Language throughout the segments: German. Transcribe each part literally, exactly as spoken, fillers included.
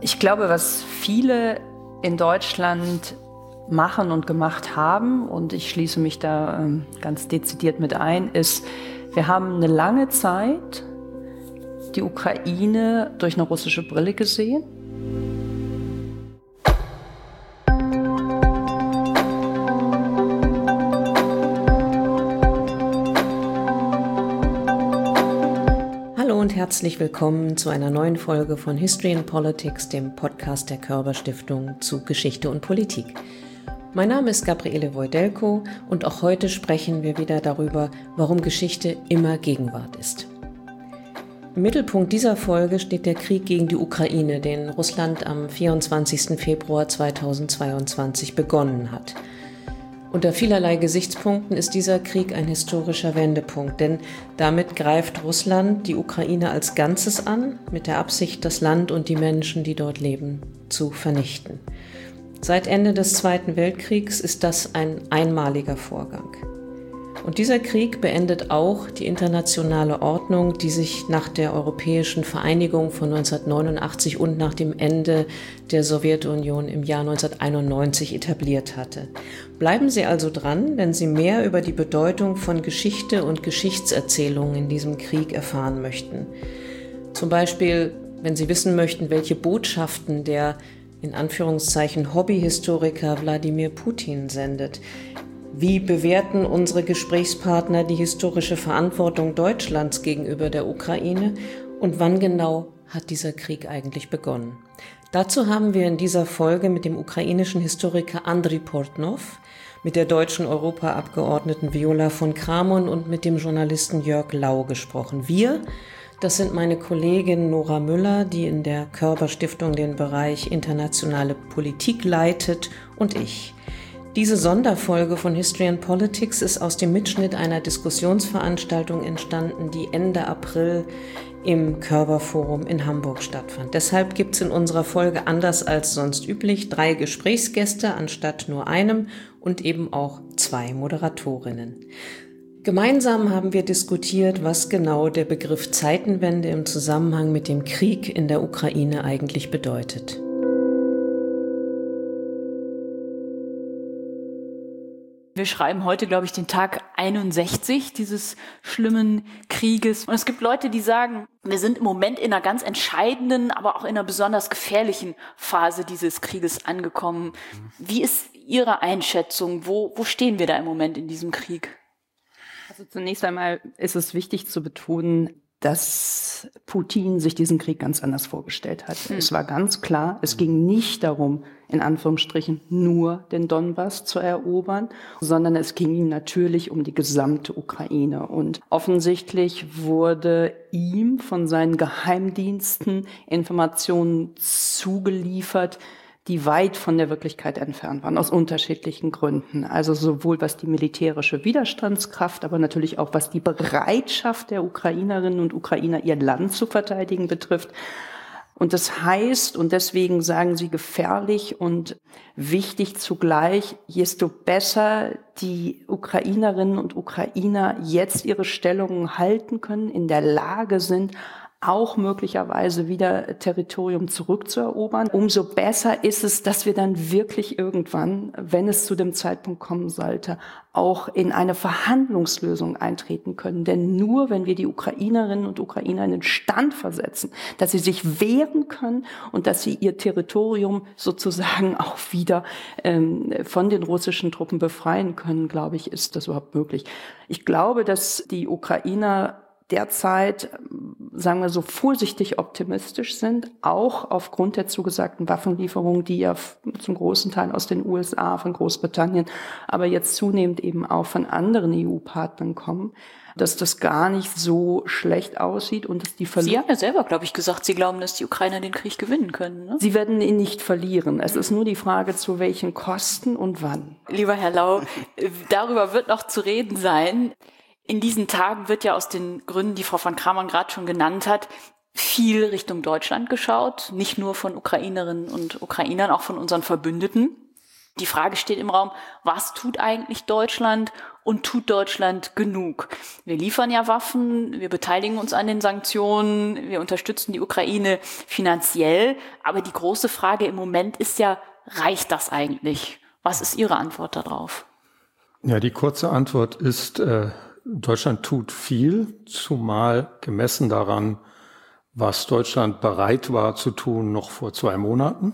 Ich glaube, was viele in Deutschland machen und gemacht haben, und ich schließe mich da ähm, ganz dezidiert mit ein, ist, wir haben eine lange Zeit die Ukraine durch eine russische Brille gesehen. Hallo und herzlich willkommen zu einer neuen Folge von History and Politics, dem Podcast der Körber Stiftung zu Geschichte und Politik. Mein Name ist Gabriele Wojdelko und auch heute sprechen wir wieder darüber, warum Geschichte immer Gegenwart ist. Im Mittelpunkt dieser Folge steht der Krieg gegen die Ukraine, den Russland am vierundzwanzigsten Februar zweitausendzweiundzwanzig begonnen hat. Unter vielerlei Gesichtspunkten ist dieser Krieg ein historischer Wendepunkt, denn damit greift Russland die Ukraine als Ganzes an, mit der Absicht, das Land und die Menschen, die dort leben, zu vernichten. Seit Ende des Zweiten Weltkriegs ist das ein einmaliger Vorgang. Und dieser Krieg beendet auch die internationale Ordnung, die sich nach der europäischen Vereinigung von neunzehnhundertneunundachtzig und nach dem Ende der Sowjetunion im Jahr neunzehnhunderteinundneunzig etabliert hatte. Bleiben Sie also dran, wenn Sie mehr über die Bedeutung von Geschichte und Geschichtserzählungen in diesem Krieg erfahren möchten. Zum Beispiel, wenn Sie wissen möchten, welche Botschaften der in Anführungszeichen Hobbyhistoriker Wladimir Putin sendet. Wie bewerten unsere Gesprächspartner die historische Verantwortung Deutschlands gegenüber der Ukraine und wann genau hat dieser Krieg eigentlich begonnen? Dazu haben wir in dieser Folge mit dem ukrainischen Historiker Andriy Portnov, mit der deutschen Europaabgeordneten Viola von Kramon und mit dem Journalisten Jörg Lau gesprochen. Wir, das sind meine Kollegin Nora Müller, die in der Körber Stiftung den Bereich internationale Politik leitet, und ich. Diese Sonderfolge von History and Politics ist aus dem Mitschnitt einer Diskussionsveranstaltung entstanden, die Ende April im Körber Forum in Hamburg stattfand. Deshalb gibt es in unserer Folge anders als sonst üblich drei Gesprächsgäste anstatt nur einem und eben auch zwei Moderatorinnen. Gemeinsam haben wir diskutiert, was genau der Begriff Zeitenwende im Zusammenhang mit dem Krieg in der Ukraine eigentlich bedeutet. Wir schreiben heute, glaube ich, den Tag einundsechzig dieses schlimmen Krieges. Und es gibt Leute, die sagen, wir sind im Moment in einer ganz entscheidenden, aber auch in einer besonders gefährlichen Phase dieses Krieges angekommen. Wie ist Ihre Einschätzung? Wo, wo stehen wir da im Moment in diesem Krieg? Also zunächst einmal ist es wichtig zu betonen, dass Putin sich diesen Krieg ganz anders vorgestellt hat. Hm. Es war ganz klar, es ging nicht darum, in Anführungsstrichen nur den Donbass zu erobern, sondern es ging ihm natürlich um die gesamte Ukraine. Und offensichtlich wurde ihm von seinen Geheimdiensten Informationen zugeliefert, die weit von der Wirklichkeit entfernt waren, aus unterschiedlichen Gründen. Also sowohl was die militärische Widerstandskraft, aber natürlich auch was die Bereitschaft der Ukrainerinnen und Ukrainer, ihr Land zu verteidigen, betrifft. Und das heißt, und deswegen sagen sie gefährlich und wichtig zugleich, desto besser die Ukrainerinnen und Ukrainer jetzt ihre Stellungen halten können, in der Lage sind, auch möglicherweise wieder Territorium zurückzuerobern. Umso besser ist es, dass wir dann wirklich irgendwann, wenn es zu dem Zeitpunkt kommen sollte, auch in eine Verhandlungslösung eintreten können. Denn nur wenn wir die Ukrainerinnen und Ukrainer in den Stand versetzen, dass sie sich wehren können und dass sie ihr Territorium sozusagen auch wieder ähm, von den russischen Truppen befreien können, glaube ich, ist das überhaupt möglich. Ich glaube, dass die Ukrainer derzeit, sagen wir so, vorsichtig optimistisch sind, auch aufgrund der zugesagten Waffenlieferungen, die ja zum großen Teil aus den U S A, von Großbritannien, aber jetzt zunehmend eben auch von anderen E U-Partnern kommen, dass das gar nicht so schlecht aussieht und dass die Verluste... Sie haben ja selber, glaube ich, gesagt, Sie glauben, dass die Ukrainer den Krieg gewinnen können, ne? Sie werden ihn nicht verlieren. Es ist nur die Frage, zu welchen Kosten und wann. Lieber Herr Lau, darüber wird noch zu reden sein. In diesen Tagen wird ja aus den Gründen, die Frau von Kramon gerade schon genannt hat, viel Richtung Deutschland geschaut. Nicht nur von Ukrainerinnen und Ukrainern, auch von unseren Verbündeten. Die Frage steht im Raum, was tut eigentlich Deutschland, und tut Deutschland genug? Wir liefern ja Waffen, wir beteiligen uns an den Sanktionen, wir unterstützen die Ukraine finanziell, aber die große Frage im Moment ist ja, reicht das eigentlich? Was ist Ihre Antwort darauf? Ja, die kurze Antwort ist, äh, Deutschland tut viel, zumal gemessen daran, was Deutschland bereit war zu tun noch vor zwei Monaten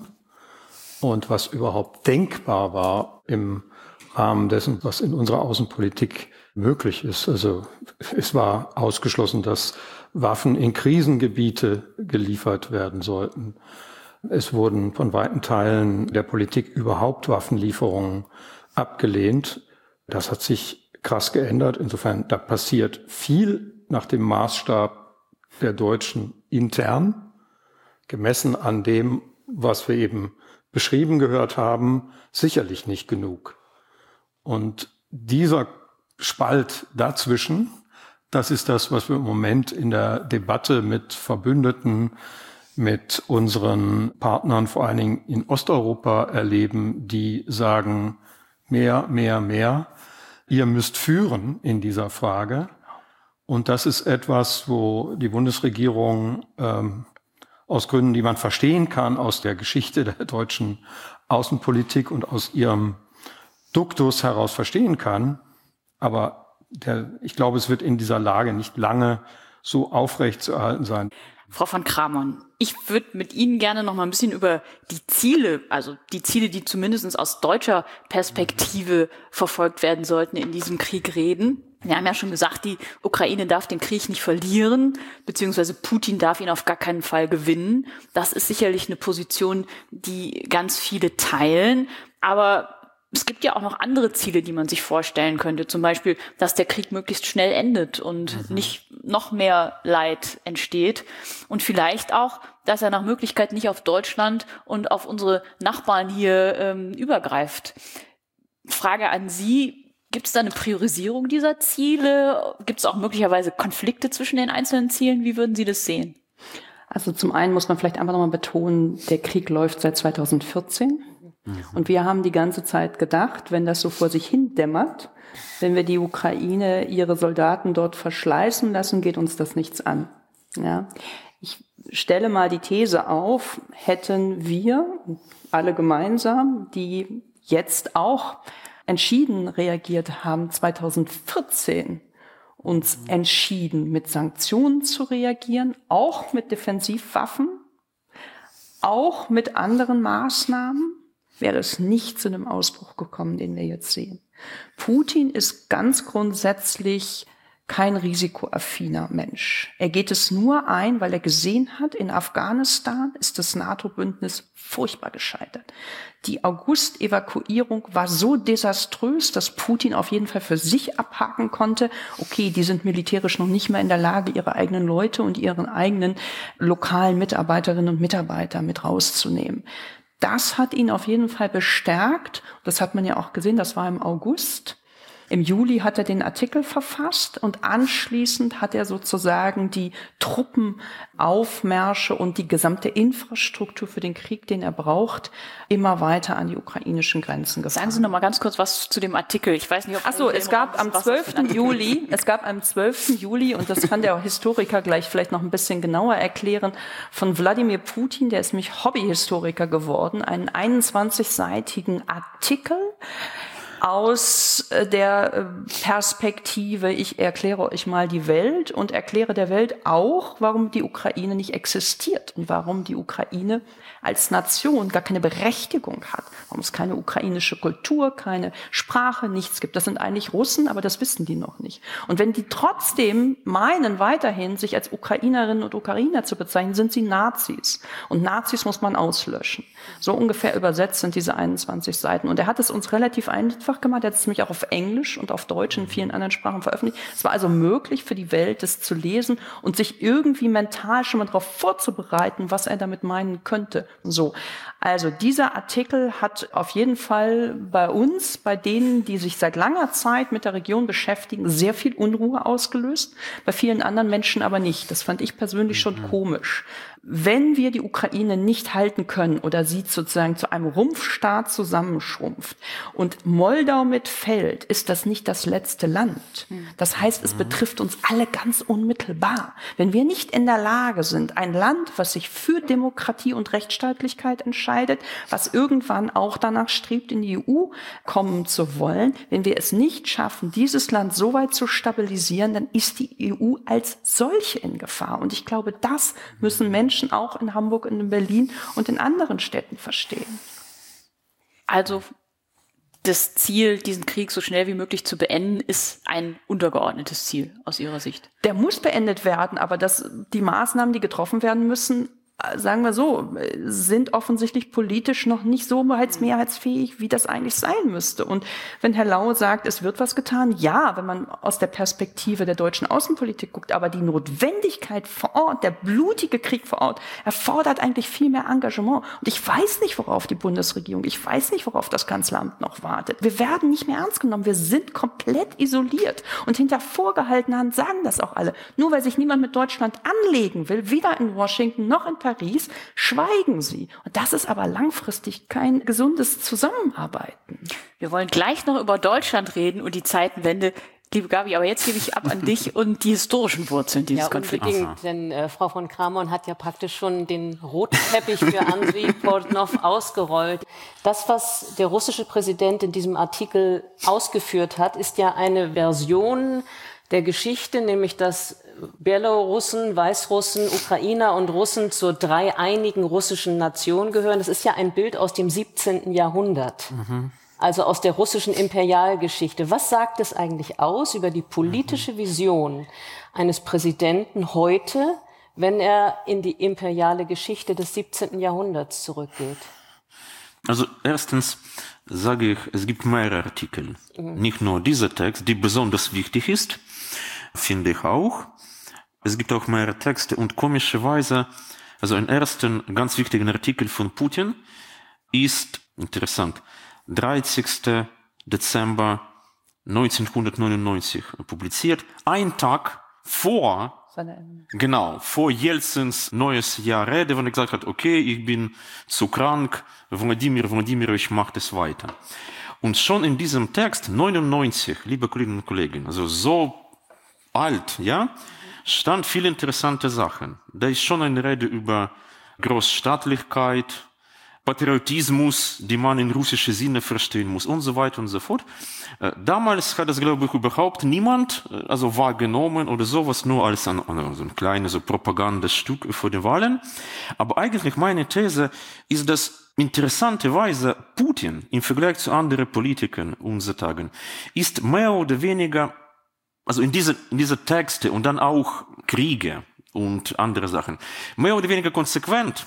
und was überhaupt denkbar war im Rahmen dessen, was in unserer Außenpolitik möglich ist. Also es war ausgeschlossen, dass Waffen in Krisengebiete geliefert werden sollten. Es wurden von weiten Teilen der Politik überhaupt Waffenlieferungen abgelehnt. Das hat sich krass geändert. Insofern, da passiert viel nach dem Maßstab der Deutschen intern, gemessen an dem, was wir eben beschrieben gehört haben, sicherlich nicht genug. Und dieser Spalt dazwischen, das ist das, was wir im Moment in der Debatte mit Verbündeten, mit unseren Partnern, vor allen Dingen in Osteuropa, erleben, die sagen, mehr, mehr, mehr. Ihr müsst führen in dieser Frage. Und das ist etwas, wo die Bundesregierung ähm, aus Gründen, die man verstehen kann, aus der Geschichte der deutschen Außenpolitik und aus ihrem Duktus heraus verstehen kann. Aber der, ich glaube, es wird in dieser Lage nicht lange so aufrecht zu erhalten sein. Frau von Kramon, ich würde mit Ihnen gerne noch mal ein bisschen über die Ziele, also die Ziele, die zumindest aus deutscher Perspektive verfolgt werden sollten, in diesem Krieg reden. Wir haben ja schon gesagt, die Ukraine darf den Krieg nicht verlieren, beziehungsweise Putin darf ihn auf gar keinen Fall gewinnen. Das ist sicherlich eine Position, die ganz viele teilen. Aber es gibt ja auch noch andere Ziele, die man sich vorstellen könnte. Zum Beispiel, dass der Krieg möglichst schnell endet und mhm. nicht noch mehr Leid entsteht. Und vielleicht auch, dass er nach Möglichkeit nicht auf Deutschland und auf unsere Nachbarn hier ähm, übergreift. Frage an Sie, gibt es da eine Priorisierung dieser Ziele? Gibt es auch möglicherweise Konflikte zwischen den einzelnen Zielen? Wie würden Sie das sehen? Also zum einen muss man vielleicht einfach nochmal betonen, der Krieg läuft seit zweitausendvierzehn. Und wir haben die ganze Zeit gedacht, wenn das so vor sich hin dämmert, wenn wir die Ukraine, ihre Soldaten dort verschleißen lassen, geht uns das nichts an. Ja. Ich stelle mal die These auf, hätten wir alle gemeinsam, die jetzt auch entschieden reagiert haben, zweitausendvierzehn uns entschieden, mit Sanktionen zu reagieren, auch mit Defensivwaffen, auch mit anderen Maßnahmen, wäre es nicht zu einem Ausbruch gekommen, den wir jetzt sehen. Putin ist ganz grundsätzlich kein risikoaffiner Mensch. Er geht es nur ein, weil er gesehen hat, in Afghanistan ist das NATO-Bündnis furchtbar gescheitert. Die August-Evakuierung war so desaströs, dass Putin auf jeden Fall für sich abhaken konnte. Okay, die sind militärisch noch nicht mehr in der Lage, ihre eigenen Leute und ihren eigenen lokalen Mitarbeiterinnen und Mitarbeiter mit rauszunehmen. Das hat ihn auf jeden Fall bestärkt. Das hat man ja auch gesehen, das war im August. Im Juli hat er den Artikel verfasst und anschließend hat er sozusagen die Truppenaufmärsche und die gesamte Infrastruktur für den Krieg, den er braucht, immer weiter an die ukrainischen Grenzen gefahren. Sagen Sie noch mal ganz kurz was zu dem Artikel. Ich weiß nicht, ob Ach so, es gab am zwölften Juli, es gab am zwölften Juli, und das kann der Historiker gleich vielleicht noch ein bisschen genauer erklären, von Wladimir Putin, der ist nämlich Hobbyhistoriker geworden, einen einundzwanzigseitigen Artikel aus der Perspektive, ich erkläre euch mal die Welt und erkläre der Welt auch, warum die Ukraine nicht existiert und warum die Ukraine als Nation gar keine Berechtigung hat, warum es keine ukrainische Kultur, keine Sprache, nichts gibt. Das sind eigentlich Russen, aber das wissen die noch nicht. Und wenn die trotzdem meinen, weiterhin sich als Ukrainerinnen und Ukrainer zu bezeichnen, sind sie Nazis. Und Nazis muss man auslöschen. So ungefähr übersetzt sind diese einundzwanzig Seiten. Und er hat es uns relativ einfach gemacht. Er hat es nämlich auch auf Englisch und auf Deutsch und vielen anderen Sprachen veröffentlicht. Es war also möglich für die Welt, das zu lesen und sich irgendwie mental schon mal darauf vorzubereiten, was er damit meinen könnte. So. Also dieser Artikel hat auf jeden Fall bei uns, bei denen, die sich seit langer Zeit mit der Region beschäftigen, sehr viel Unruhe ausgelöst. Bei vielen anderen Menschen aber nicht. Das fand ich persönlich schon komisch. Wenn wir die Ukraine nicht halten können oder sie sozusagen zu einem Rumpfstaat zusammenschrumpft und Moldau mitfällt, ist das nicht das letzte Land. Das heißt, es betrifft uns alle ganz unmittelbar. Wenn wir nicht in der Lage sind, ein Land, was sich für Demokratie und Rechtsstaatlichkeit entscheidet, was irgendwann auch danach strebt, in die E U kommen zu wollen, wenn wir es nicht schaffen, dieses Land so weit zu stabilisieren, dann ist die E U als solche in Gefahr. Und ich glaube, das müssen Menschen auch in Hamburg und in Berlin und in anderen Städten verstehen. Also das Ziel, diesen Krieg so schnell wie möglich zu beenden, ist ein untergeordnetes Ziel aus Ihrer Sicht. Der muss beendet werden, aber das, die Maßnahmen, die getroffen werden müssen, sagen wir so, sind offensichtlich politisch noch nicht so mehrheitsfähig, wie das eigentlich sein müsste. Und wenn Herr Lau sagt, es wird was getan, ja, wenn man aus der Perspektive der deutschen Außenpolitik guckt, aber die Notwendigkeit vor Ort, der blutige Krieg vor Ort, erfordert eigentlich viel mehr Engagement. Und ich weiß nicht, worauf die Bundesregierung, ich weiß nicht, worauf das Kanzleramt noch wartet. Wir werden nicht mehr ernst genommen. Wir sind komplett isoliert. Und hinter vorgehaltener Hand sagen das auch alle. Nur weil sich niemand mit Deutschland anlegen will, weder in Washington noch in Paris, Paris, schweigen sie. Und das ist aber langfristig kein gesundes Zusammenarbeiten. Wir wollen gleich noch über Deutschland reden und die Zeitenwende. Liebe Gabi, aber jetzt gebe ich ab an dich und die historischen Wurzeln dieses ja, Konflikts. Unbedingt, denn äh, Frau von Kramon hat ja praktisch schon den roten Teppich für Andrei Portnov ausgerollt. Das, was der russische Präsident in diesem Artikel ausgeführt hat, ist ja eine Version der Geschichte, nämlich dass Belarussen, Weißrussen, Ukrainer und Russen zur dreieinigen russischen Nation gehören. Das ist ja ein Bild aus dem siebzehnten Jahrhundert, mhm. also aus der russischen Imperialgeschichte. Was sagt es eigentlich aus über die politische Vision eines Präsidenten heute, wenn er in die imperiale Geschichte des siebzehnten Jahrhunderts zurückgeht? Also erstens sage ich, es gibt mehrere Artikel. Mhm. Nicht nur dieser Text, die besonders wichtig ist, finde ich auch. Es gibt auch mehrere Texte und komischerweise, also ein ersten ganz wichtigen Artikel von Putin ist, interessant, dreißigsten Dezember neunzehnhundertneunundneunzig publiziert, ein Tag vor, genau, vor Jelzins neues Jahr Rede, wenn er gesagt hat, okay, ich bin zu krank, Wladimir Wladimirovich macht es weiter. Und schon in diesem Text, neunundneunzig, liebe Kolleginnen und Kollegen, also so alt, ja, stand viele interessante Sachen. Da ist schon eine Rede über Großstaatlichkeit, Patriotismus, die man in russischer Sinne verstehen muss und so weiter und so fort. Damals hat das, glaube ich, überhaupt niemand also wahrgenommen oder sowas, nur als ein, also ein kleines so Propagandastück für die Wahlen. Aber eigentlich meine These ist, dass interessanterweise Putin im Vergleich zu anderen Politikern unserer Tagen ist mehr oder weniger, also in diese, in diese Texte und dann auch Kriege und andere Sachen, mehr oder weniger konsequent.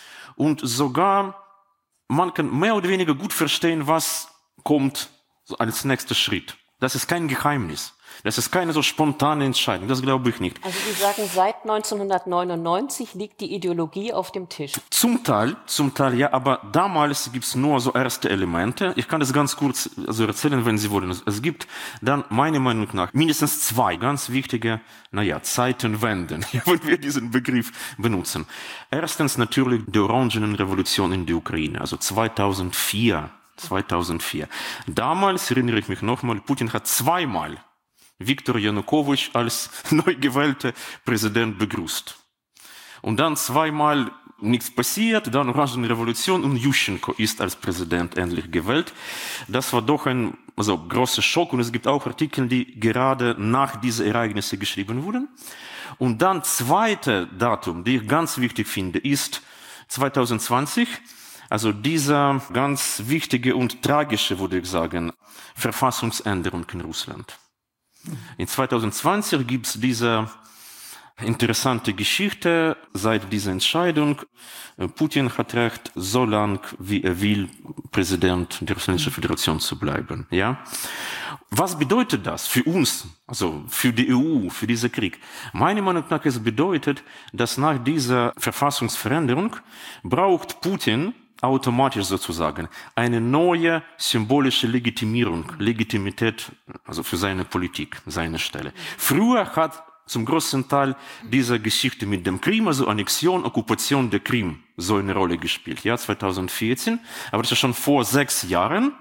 Und sogar, man kann mehr oder weniger gut verstehen, was kommt als nächster Schritt. Das ist kein Geheimnis. Das ist keine so spontane Entscheidung. Das glaube ich nicht. Also Sie sagen, seit neunzehnhundertneunundneunzig liegt die Ideologie auf dem Tisch. Zum Teil, zum Teil ja, aber damals gibt es nur so erste Elemente. Ich kann das ganz kurz also erzählen, wenn Sie wollen. Es gibt dann meiner Meinung nach mindestens zwei ganz wichtige, naja, Zeitenwenden, wenn wir diesen Begriff benutzen. Erstens natürlich die Orangenrevolution in der Ukraine, also zweitausendvier. zweitausendvier. Damals, erinnere ich mich nochmal, Putin hat zweimal Viktor Janukowitsch als neu gewählter Präsident begrüßt. Und dann zweimal nichts passiert, dann Orangenrevolution und Juschenko ist als Präsident endlich gewählt. Das war doch ein also, großer Schock und es gibt auch Artikel, die gerade nach diesen Ereignissen geschrieben wurden. Und dann zweite Datum, die ich ganz wichtig finde, ist zweitausendzwanzig. Also dieser ganz wichtige und tragische, würde ich sagen, Verfassungsänderung in Russland. In zweitausendzwanzig gibt es diese interessante Geschichte seit dieser Entscheidung. Putin hat recht, so lang wie er will, Präsident der Russischen Föderation zu bleiben. Ja? Was bedeutet das für uns, also für die E U, für diesen Krieg? Meiner Meinung nach, es bedeutet, dass nach dieser Verfassungsveränderung braucht Putin automatisch sozusagen eine neue symbolische Legitimierung, Legitimität, also für seine Politik, seine Stelle. Früher hat zum größten Teil dieser Geschichte mit dem Krim, also Annexion, Okkupation der Krim, so eine Rolle gespielt. Ja, zweitausendvierzehn, aber das ist schon vor sechs Jahren.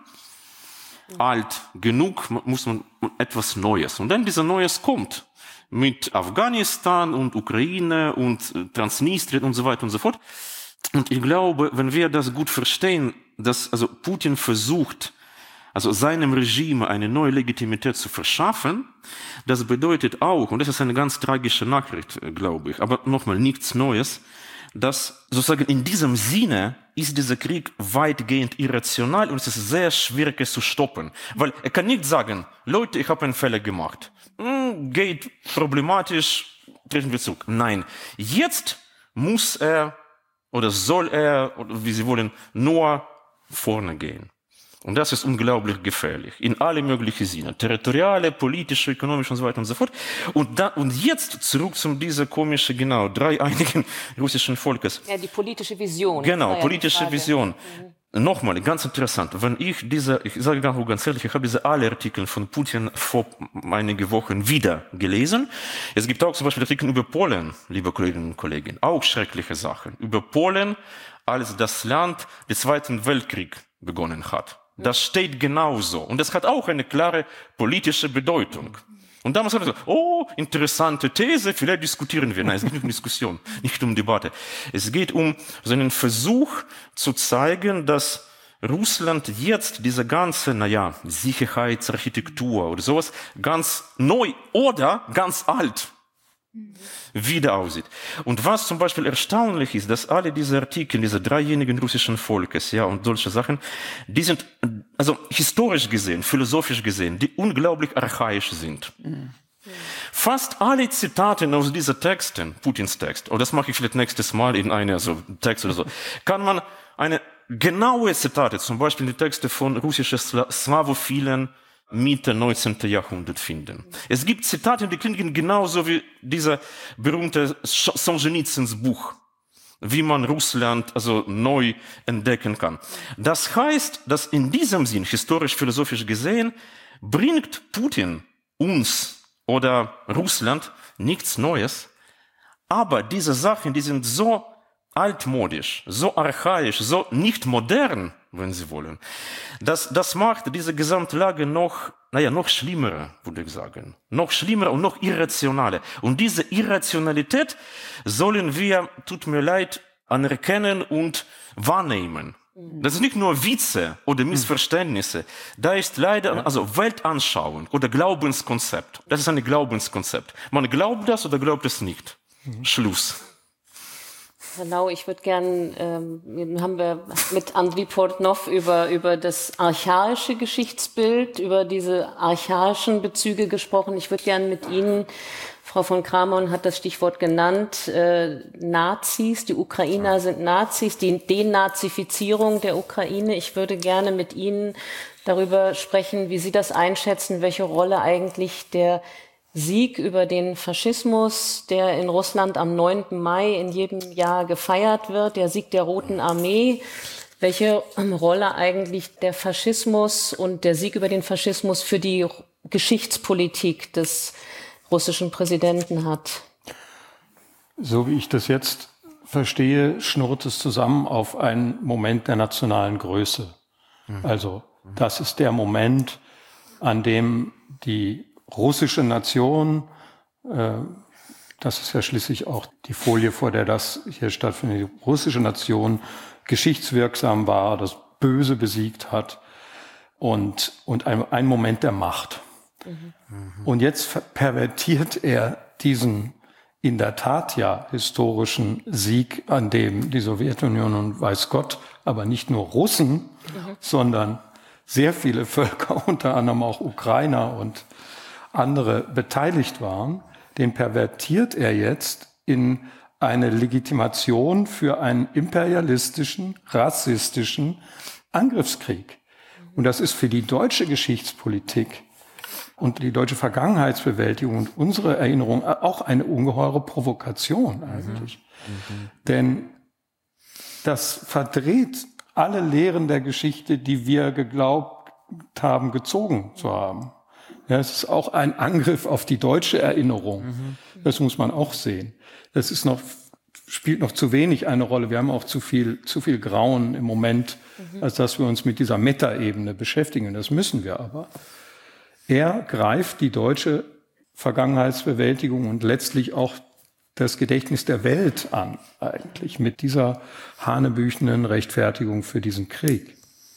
Alt genug, muss man etwas Neues. Und dann dieser Neues kommt mit Afghanistan und Ukraine und Transnistrien und so weiter und so fort. Und ich glaube, wenn wir das gut verstehen, dass also Putin versucht, also seinem Regime eine neue Legitimität zu verschaffen, das bedeutet auch, und das ist eine ganz tragische Nachricht, glaube ich, aber nochmal nichts Neues, dass sozusagen in diesem Sinne ist dieser Krieg weitgehend irrational und es ist sehr schwierig, es zu stoppen. Weil er kann nicht sagen, Leute, ich habe einen Fehler gemacht. Hm, geht problematisch, treten wir zurück. Nein, jetzt muss er oder soll er, oder wie Sie wollen, nur vorne gehen. Und das ist unglaublich gefährlich, in alle möglichen Sinne. Territoriale, politische, ökonomische und so weiter und so fort. Und, da, und jetzt zurück zu dieser komischen, genau, dreieinigen russischen Volkes. Ja, die politische Vision. Genau, ja politische Vision. Mhm. Nochmal, ganz interessant, wenn ich diese, ich sage ganz ehrlich, ich habe diese alle Artikel von Putin vor einigen Wochen wieder gelesen. Es gibt auch zum Beispiel Artikel über Polen, liebe Kolleginnen und Kollegen, auch schreckliche Sachen. Über Polen, als das Land den Zweiten Weltkrieg begonnen hat. Das steht genauso. Und das hat auch eine klare politische Bedeutung. Und damals hat er gesagt, oh, interessante These, vielleicht diskutieren wir. Nein, es geht nicht um Diskussion, nicht um Debatte. Es geht um so einen Versuch zu zeigen, dass Russland jetzt diese ganze, naja, Sicherheitsarchitektur oder sowas ganz neu oder ganz alt wieder aussieht. Und was zum Beispiel erstaunlich ist, dass alle diese Artikel, diese dreijährigen russischen Volkes, ja, und solche Sachen, die sind, also historisch gesehen, philosophisch gesehen, die unglaublich archaisch sind. Mhm. Fast alle Zitate aus diesen Texten, Putins Text, oder das mache ich vielleicht nächstes Mal in einem so Text oder so, kann man eine genaue Zitate, zum Beispiel die Texte von russischen Slawophilen, Mitte neunzehnten Jahrhundert finden. Es gibt Zitate, die klingen genauso wie dieser berühmte Solzhenitsyns Buch, wie man Russland also neu entdecken kann. Das heißt, dass in diesem Sinn, historisch-philosophisch gesehen, bringt Putin uns oder Russland nichts Neues, aber diese Sachen, die sind so altmodisch, so archaisch, so nicht modern, wenn Sie wollen. Das, das macht diese Gesamtlage noch, naja, noch schlimmer, würde ich sagen. Noch schlimmer und noch irrationaler. Und diese Irrationalität sollen wir, tut mir leid, anerkennen und wahrnehmen. Das ist nicht nur Witze oder Missverständnisse. Da ist leider, also Weltanschauung oder Glaubenskonzept. Das ist ein Glaubenskonzept. Man glaubt das oder glaubt es nicht. Schluss. Herr Lau, ich würde gern, ähm, haben wir mit Andriy Portnov über, über das archaische Geschichtsbild, über diese archaischen Bezüge gesprochen. Ich würde gern mit Ihnen, Frau von Kramon hat das Stichwort genannt, äh, Nazis, die Ukrainer sind Nazis, die Denazifizierung der Ukraine. Ich würde gerne mit Ihnen darüber sprechen, wie Sie das einschätzen, welche Rolle eigentlich der Sieg über den Faschismus, der in Russland am neunten Mai in jedem Jahr gefeiert wird, der Sieg der Roten Armee, welche Rolle eigentlich der Faschismus und der Sieg über den Faschismus für die Geschichtspolitik des russischen Präsidenten hat. So wie ich das jetzt verstehe, schnurrt es zusammen auf einen Moment der nationalen Größe. Mhm. Also das ist der Moment, an dem die russische Nation, äh, das ist ja schließlich auch die Folie, vor der das hier stattfindet, die russische Nation geschichtswirksam war, das Böse besiegt hat und, und ein, ein Moment der Macht. Mhm. Und jetzt pervertiert er diesen in der Tat ja historischen Sieg, an dem die Sowjetunion und weiß Gott, aber nicht nur Russen, mhm. sondern sehr viele Völker, unter anderem auch Ukrainer und andere beteiligt waren, den pervertiert er jetzt in eine Legitimation für einen imperialistischen, rassistischen Angriffskrieg. Und das ist für die deutsche Geschichtspolitik und die deutsche Vergangenheitsbewältigung und unsere Erinnerung auch eine ungeheure Provokation eigentlich. Mhm. Mhm. Denn das verdreht alle Lehren der Geschichte, die wir geglaubt haben, gezogen zu haben. Ja, es ist auch ein Angriff auf die deutsche Erinnerung. Mhm. Das muss man auch sehen. Das ist noch, spielt noch zu wenig eine Rolle. Wir haben auch zu viel, zu viel Grauen im Moment, mhm. als dass wir uns mit dieser Metaebene beschäftigen. Das müssen wir aber. Er greift die deutsche Vergangenheitsbewältigung und letztlich auch das Gedächtnis der Welt an, eigentlich, mit dieser hanebüchenen Rechtfertigung für diesen Krieg.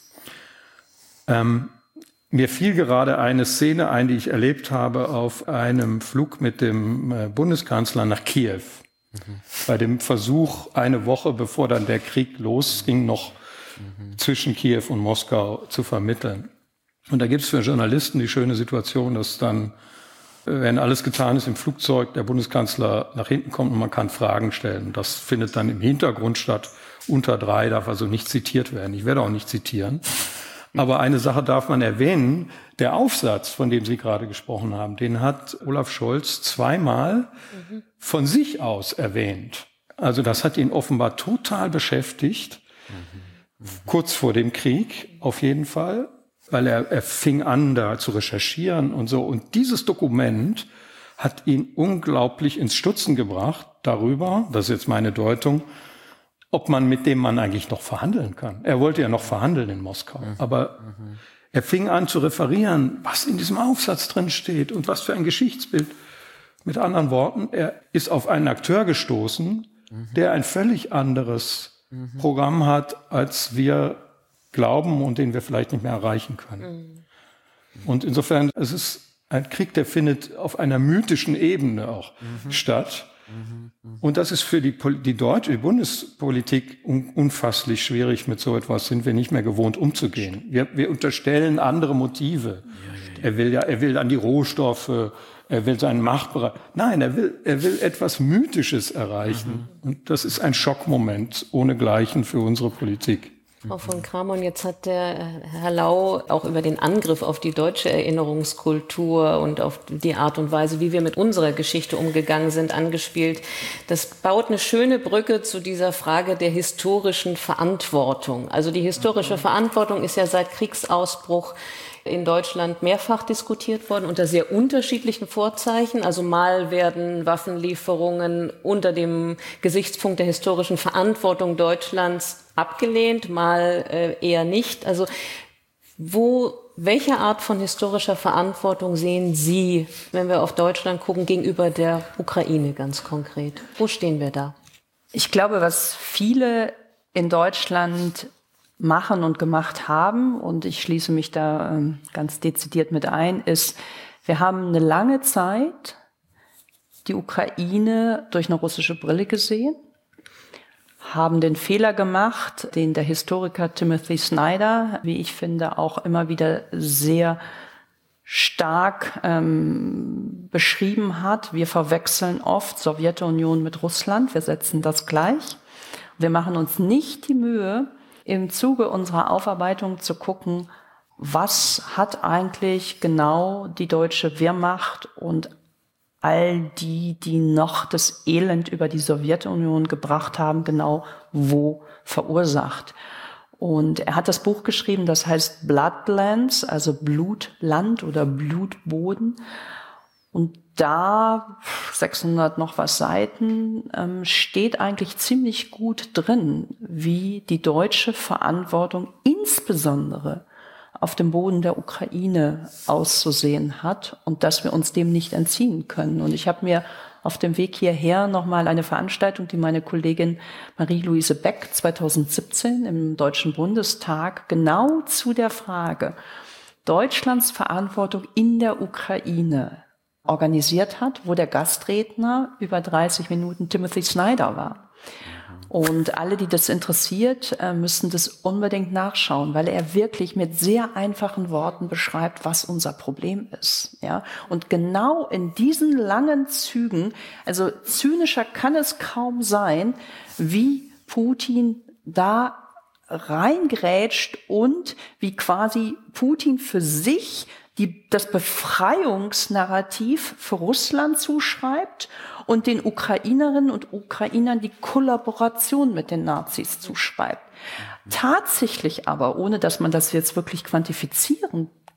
Ähm, Mir fiel gerade eine Szene ein, die ich erlebt habe auf einem Flug mit dem Bundeskanzler nach Kiew. Mhm. Bei dem Versuch, eine Woche bevor dann der Krieg losging, noch mhm. zwischen Kiew und Moskau zu vermitteln. Und da gibt es für Journalisten die schöne Situation, dass dann, wenn alles getan ist im Flugzeug, der Bundeskanzler nach hinten kommt und man kann Fragen stellen. Das findet dann im Hintergrund statt. Unter drei darf also nicht zitiert werden. Ich werde auch nicht zitieren. Aber eine Sache darf man erwähnen, der Aufsatz, von dem Sie gerade gesprochen haben, den hat Olaf Scholz zweimal mhm. von sich aus erwähnt. Also das hat ihn offenbar total beschäftigt, mhm. Mhm. kurz vor dem Krieg auf jeden Fall, weil er, er fing an, da zu recherchieren und so. Und dieses Dokument hat ihn unglaublich ins Stutzen gebracht darüber, das ist jetzt meine Deutung, ob man mit dem Mann eigentlich noch verhandeln kann. Er wollte ja noch verhandeln in Moskau, mhm. aber mhm. er fing an zu referieren, was in diesem Aufsatz drin steht und was für ein Geschichtsbild. Mit anderen Worten, er ist auf einen Akteur gestoßen, mhm. der ein völlig anderes mhm. Programm hat, als wir glauben und den wir vielleicht nicht mehr erreichen können. Mhm. Und insofern, es ist ein Krieg, der findet auf einer mythischen Ebene auch mhm. statt. Und das ist für die, die deutsche die Bundespolitik un, unfasslich schwierig. Mit so etwas sind wir nicht mehr gewohnt umzugehen. Wir, wir unterstellen andere Motive. Er will ja, er will an die Rohstoffe, er will seinen Machtbereich. Nein, er will, er will etwas Mythisches erreichen. Mhm. Und das ist ein Schockmoment ohnegleichen für unsere Politik. Frau von Kramon, jetzt hat der Herr Lau auch über den Angriff auf die deutsche Erinnerungskultur und auf die Art und Weise, wie wir mit unserer Geschichte umgegangen sind, angespielt. Das baut eine schöne Brücke zu dieser Frage der historischen Verantwortung. Also die historische Verantwortung ist ja seit Kriegsausbruch in Deutschland mehrfach diskutiert worden, unter sehr unterschiedlichen Vorzeichen. Also mal werden Waffenlieferungen unter dem Gesichtspunkt der historischen Verantwortung Deutschlands abgelehnt, mal äh, eher nicht. Also wo, welche Art von historischer Verantwortung sehen Sie, wenn wir auf Deutschland gucken, gegenüber der Ukraine ganz konkret? Wo stehen wir da? Ich glaube, was viele in Deutschland machen und gemacht haben, und ich schließe mich da ähm, ganz dezidiert mit ein, ist, wir haben eine lange Zeit die Ukraine durch eine russische Brille gesehen, haben den Fehler gemacht, den der Historiker Timothy Snyder, wie ich finde, auch immer wieder sehr stark ähm, beschrieben hat. Wir verwechseln oft Sowjetunion mit Russland, wir setzen das gleich. Wir machen uns nicht die Mühe, im Zuge unserer Aufarbeitung zu gucken, was hat eigentlich genau die deutsche Wehrmacht und all die, die noch das Elend über die Sowjetunion gebracht haben, genau wo verursacht. Und er hat das Buch geschrieben, das heißt Bloodlands, also Blutland oder Blutboden. Und da, sechshundert noch was Seiten, ähm, steht eigentlich ziemlich gut drin, wie die deutsche Verantwortung insbesondere auf dem Boden der Ukraine auszusehen hat und dass wir uns dem nicht entziehen können. Und ich habe mir auf dem Weg hierher nochmal eine Veranstaltung, die meine Kollegin Marie-Louise Beck zweitausendsiebzehn im Deutschen Bundestag genau zu der Frage Deutschlands Verantwortung in der Ukraine organisiert hat, wo der Gastredner über dreißig Minuten Timothy Snyder war. Und alle, die das interessiert, müssen das unbedingt nachschauen, weil er wirklich mit sehr einfachen Worten beschreibt, was unser Problem ist. Ja? Und genau in diesen langen Zügen, also zynischer kann es kaum sein, wie Putin da reingrätscht und wie quasi Putin für sich die, das Befreiungsnarrativ für Russland zuschreibt und den Ukrainerinnen und Ukrainern die Kollaboration mit den Nazis zuschreibt. Tatsächlich aber, ohne dass man das jetzt wirklich quantifizieren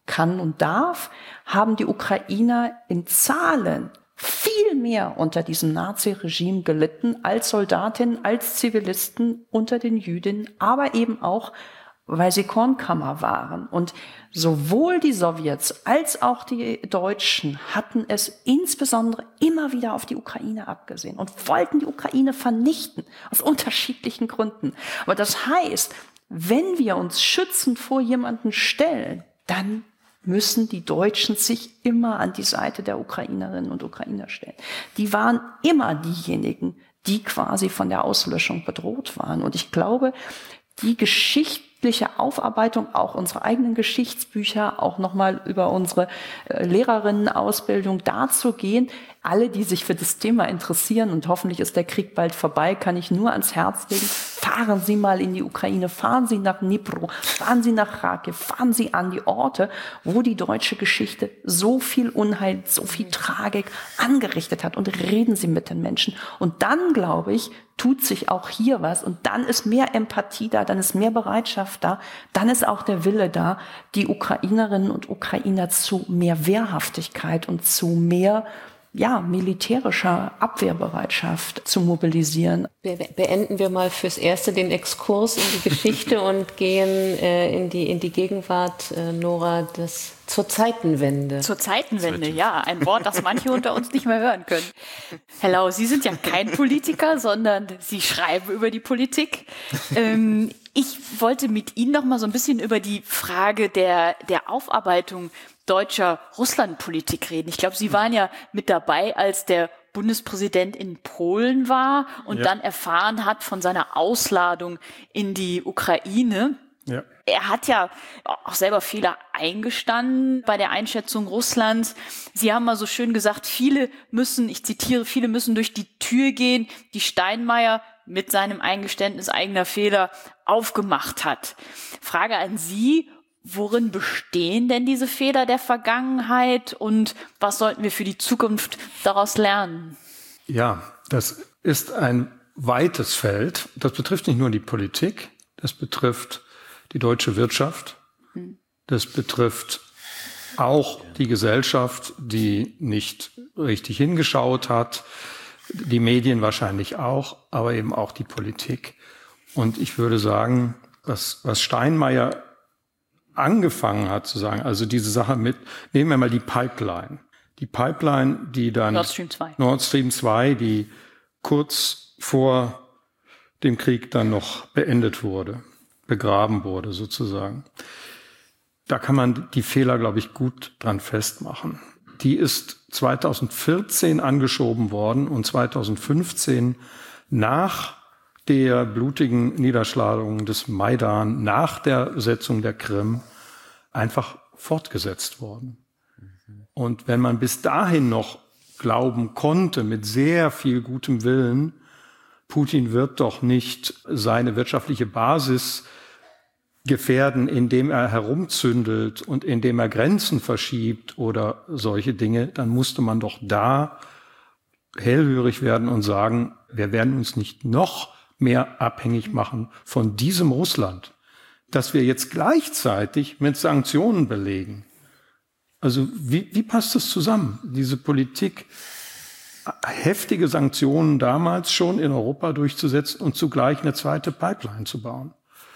kann und darf, haben die Ukrainer in Zahlen viel mehr unter diesem Nazi-Regime gelitten als Soldatinnen, als Zivilisten unter den Jüdinnen, aber eben auch, weil sie Kornkammer waren. Und sowohl die Sowjets als auch die Deutschen hatten es insbesondere immer wieder auf die Ukraine abgesehen und wollten die Ukraine vernichten, aus unterschiedlichen Gründen. Aber das heißt, wenn wir uns schützend vor jemanden stellen, dann müssen die Deutschen sich immer an die Seite der Ukrainerinnen und Ukrainer stellen. Die waren immer diejenigen, die quasi von der Auslöschung bedroht waren. Und ich glaube, die geschichtliche Aufarbeitung, auch unsere eigenen Geschichtsbücher, auch nochmal über unsere äh, Lehrerinnenausbildung dazu gehen, alle, die sich für das Thema interessieren, und hoffentlich ist der Krieg bald vorbei, kann ich nur ans Herz legen, fahren Sie mal in die Ukraine, fahren Sie nach Dnipro, fahren Sie nach Kharkiv, fahren Sie an die Orte, wo die deutsche Geschichte so viel Unheil, so viel Tragik angerichtet hat, und reden Sie mit den Menschen. Und dann, glaube ich, tut sich auch hier was, und dann ist mehr Empathie da, dann ist mehr Bereitschaft da, dann ist auch der Wille da, die Ukrainerinnen und Ukrainer zu mehr Wehrhaftigkeit und zu mehr ja, militärischer Abwehrbereitschaft zu mobilisieren. Be- beenden wir mal fürs Erste den Exkurs in die Geschichte und gehen äh, in die in die Gegenwart, äh, Nora, das zur Zeitenwende. Zur Zeitenwende, ja, ein Wort, das manche unter uns nicht mehr hören können. Herr Lau, Sie sind ja kein Politiker, sondern Sie schreiben über die Politik. Ähm, ich wollte mit Ihnen noch mal so ein bisschen über die Frage der der Aufarbeitung deutscher Russlandpolitik reden. Ich glaube, Sie waren ja mit dabei, als der Bundespräsident in Polen war und ja. dann erfahren hat von seiner Ausladung in die Ukraine. Ja. Er hat ja auch selber Fehler eingestanden bei der Einschätzung Russlands. Sie haben mal so schön gesagt, viele müssen, ich zitiere, viele müssen durch die Tür gehen, die Steinmeier mit seinem Eingeständnis eigener Fehler aufgemacht hat. Frage an Sie: Worin bestehen denn diese Fehler der Vergangenheit und was sollten wir für die Zukunft daraus lernen? Ja, das ist ein weites Feld. Das betrifft nicht nur die Politik, das betrifft die deutsche Wirtschaft, das betrifft auch die Gesellschaft, die nicht richtig hingeschaut hat, die Medien wahrscheinlich auch, aber eben auch die Politik. Und ich würde sagen, was, was Steinmeier angefangen hat zu sagen, also diese Sache mit, nehmen wir mal die Pipeline. Die Pipeline, die dann Nord Stream zwei, Nord Stream zwei, die kurz vor dem Krieg dann noch beendet wurde, begraben wurde sozusagen. Da kann man die Fehler, glaube ich, gut dran festmachen. Die ist zweitausendvierzehn angeschoben worden und zweitausendfünfzehn nach der blutigen Niederschlagung des Maidan, nach der Besetzung der Krim, einfach fortgesetzt worden. Mhm. Und wenn man bis dahin noch glauben konnte, mit sehr viel gutem Willen, Putin wird doch nicht seine wirtschaftliche Basis gefährden, indem er herumzündelt und indem er Grenzen verschiebt oder solche Dinge, dann musste man doch da hellhörig werden und sagen, wir werden uns nicht noch mehr abhängig machen von diesem Russland, das wir jetzt gleichzeitig mit Sanktionen belegen. Also wie, wie passt das zusammen? Diese Politik, heftige Sanktionen damals schon in Europa durchzusetzen und zugleich eine zweite Pipeline zu bauen.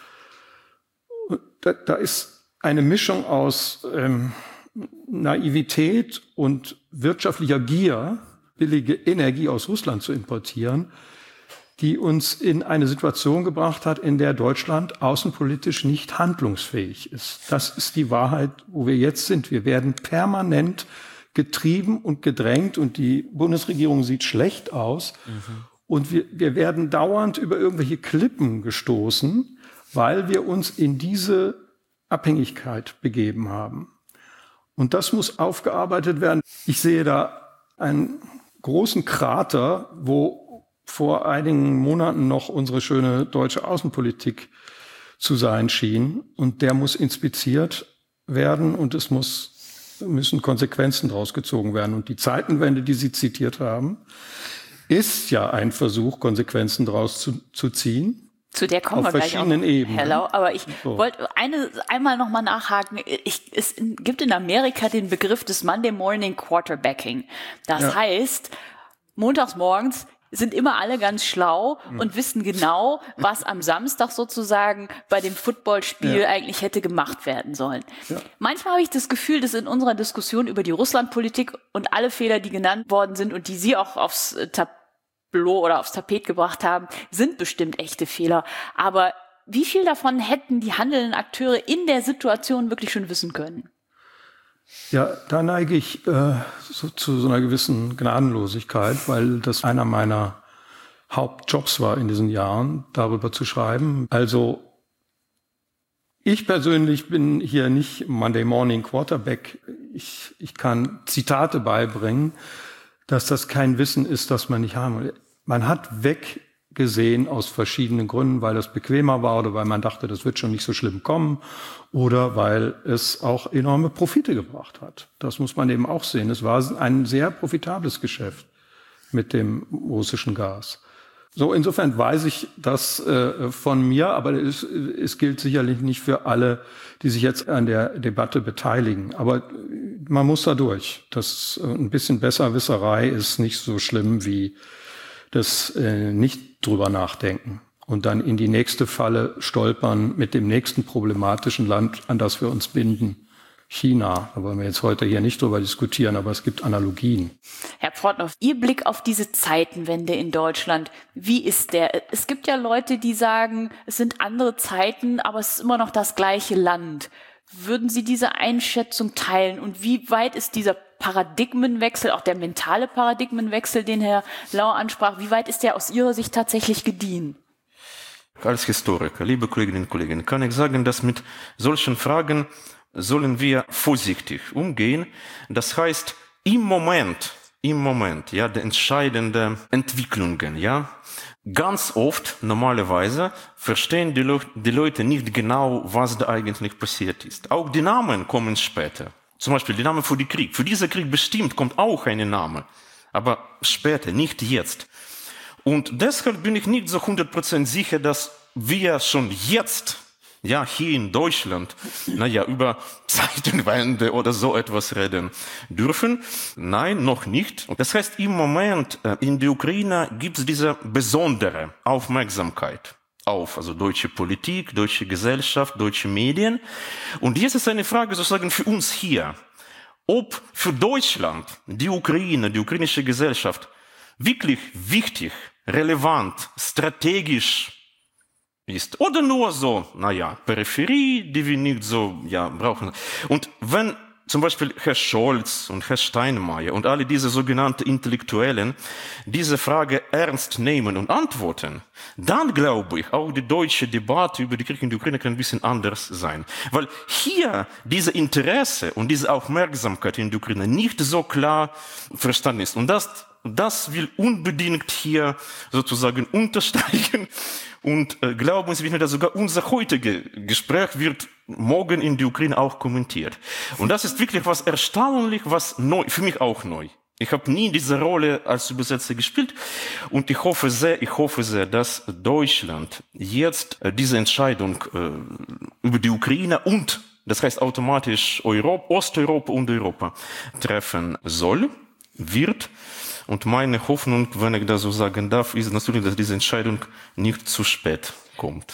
Da, da ist eine Mischung aus ähm, Naivität und wirtschaftlicher Gier, billige Energie aus Russland zu importieren, die uns in eine Situation gebracht hat, in der Deutschland außenpolitisch nicht handlungsfähig ist. Das ist die Wahrheit, wo wir jetzt sind. Wir werden permanent getrieben und gedrängt und die Bundesregierung sieht schlecht aus. Mhm. Und wir, wir werden dauernd über irgendwelche Klippen gestoßen, weil wir uns in diese Abhängigkeit begeben haben. Und das muss aufgearbeitet werden. Ich sehe da einen großen Krater, wo vor einigen Monaten noch unsere schöne deutsche Außenpolitik zu sein schien. Und der muss inspiziert werden und es muss, müssen Konsequenzen daraus gezogen werden. Und die Zeitenwende, die Sie zitiert haben, ist ja ein Versuch, Konsequenzen daraus zu, zu ziehen. Zu der kommen auf wir gleich verschiedenen auch. Ebenen. Hello, aber ich so. wollte eine einmal noch mal nachhaken. Ich, es gibt in Amerika den Begriff des Monday Morning Quarterbacking. Das ja. heißt, montags morgens sind immer alle ganz schlau mhm. und wissen genau, was am Samstag sozusagen bei dem Footballspiel ja. eigentlich hätte gemacht werden sollen. Ja. Manchmal habe ich das Gefühl, dass in unserer Diskussion über die Russlandpolitik und alle Fehler, die genannt worden sind und die Sie auch aufs Tapet oder aufs Tapet gebracht haben, sind bestimmt echte Fehler. Aber wie viel davon hätten die handelnden Akteure in der Situation wirklich schon wissen können? Ja, da neige ich äh, so, zu so einer gewissen Gnadenlosigkeit, weil das einer meiner Hauptjobs war in diesen Jahren, darüber zu schreiben. Also ich persönlich bin hier nicht Monday Morning Quarterback. Ich, ich kann Zitate beibringen, dass das kein Wissen ist, das man nicht haben will. Man hat weggesehen aus verschiedenen Gründen, weil das bequemer war oder weil man dachte, das wird schon nicht so schlimm kommen oder weil es auch enorme Profite gebracht hat. Das muss man eben auch sehen. Es war ein sehr profitables Geschäft mit dem russischen Gas. So, insofern weiß ich das äh, von mir, aber es, es gilt sicherlich nicht für alle, die sich jetzt an der Debatte beteiligen. Aber man muss da durch. Das ein bisschen Besserwisserei ist nicht so schlimm wie das äh, nicht drüber nachdenken und dann in die nächste Falle stolpern mit dem nächsten problematischen Land, an das wir uns binden. China, da wollen wir jetzt heute hier nicht drüber diskutieren, aber es gibt Analogien. Herr Pfrotnoff, Ihr Blick auf diese Zeitenwende in Deutschland, wie ist der? Es gibt ja Leute, die sagen, es sind andere Zeiten, aber es ist immer noch das gleiche Land. Würden Sie diese Einschätzung teilen? Und wie weit ist dieser Paradigmenwechsel, auch der mentale Paradigmenwechsel, den Herr Lau ansprach, wie weit ist der aus Ihrer Sicht tatsächlich gediehen? Als Historiker, liebe Kolleginnen und Kollegen, kann ich sagen, dass mit solchen Fragen sollen wir vorsichtig umgehen. Das heißt, im Moment, im Moment, ja, der entscheidenden Entwicklungen, ja, ganz oft, normalerweise, verstehen die, Le- die Leute nicht genau, was da eigentlich passiert ist. Auch die Namen kommen später. Zum Beispiel die Name für den Krieg. Für diesen Krieg bestimmt kommt auch ein Name. Aber später, nicht jetzt. Und deshalb bin ich nicht so hundert Prozent sicher, dass wir schon jetzt, ja, hier in Deutschland, naja, über Zeitenwende oder so etwas reden dürfen. Nein, noch nicht. Das heißt, im Moment äh, in der Ukraine gibt es diese besondere Aufmerksamkeit auf, also deutsche Politik, deutsche Gesellschaft, deutsche Medien. Und jetzt ist eine Frage sozusagen für uns hier, ob für Deutschland die Ukraine, die ukrainische Gesellschaft wirklich wichtig, relevant, strategisch ist. Oder nur so, naja, Peripherie, die wir nicht so, ja, brauchen. Und wenn zum Beispiel Herr Scholz und Herr Steinmeier und alle diese sogenannten Intellektuellen diese Frage ernst nehmen und antworten, dann glaube ich, auch die deutsche Debatte über die Krieg in der Ukraine kann ein bisschen anders sein. Weil hier diese Interesse und diese Aufmerksamkeit in der Ukraine nicht so klar verstanden ist. Und das, das will unbedingt hier sozusagen unterstreichen. Und äh, glauben Sie mir, dass sogar unser heutiges Gespräch wird morgen in der Ukraine auch kommentiert. Und das ist wirklich was erstaunlich, was neu, für mich auch neu. Ich habe nie diese Rolle als Übersetzer gespielt und ich hoffe sehr, ich hoffe sehr, dass Deutschland jetzt äh, diese Entscheidung äh, über die Ukraine und, das heißt automatisch Europa, Osteuropa und Europa treffen soll, wird. Und meine Hoffnung, wenn ich das so sagen darf, ist natürlich, dass diese Entscheidung nicht zu spät kommt.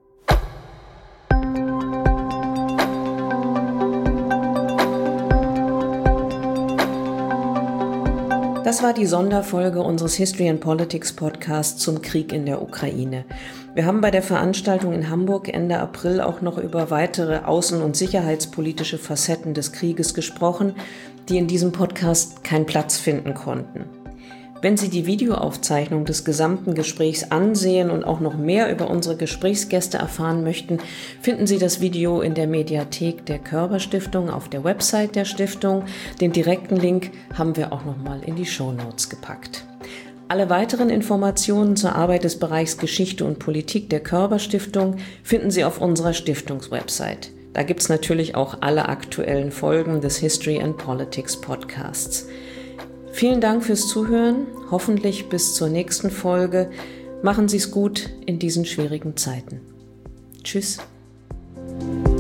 Das war die Sonderfolge unseres History and Politics Podcasts zum Krieg in der Ukraine. Wir haben bei der Veranstaltung in Hamburg Ende April auch noch über weitere außen- und sicherheitspolitische Facetten des Krieges gesprochen, die in diesem Podcast keinen Platz finden konnten. Wenn Sie die Videoaufzeichnung des gesamten Gesprächs ansehen und auch noch mehr über unsere Gesprächsgäste erfahren möchten, finden Sie das Video in der Mediathek der Körber Stiftung auf der Website der Stiftung. Den direkten Link haben wir auch noch mal in die Shownotes gepackt. Alle weiteren Informationen zur Arbeit des Bereichs Geschichte und Politik der Körber Stiftung finden Sie auf unserer Stiftungswebsite. Da gibt es natürlich auch alle aktuellen Folgen des History and Politics Podcasts. Vielen Dank fürs Zuhören, hoffentlich bis zur nächsten Folge. Machen Sie es gut in diesen schwierigen Zeiten. Tschüss.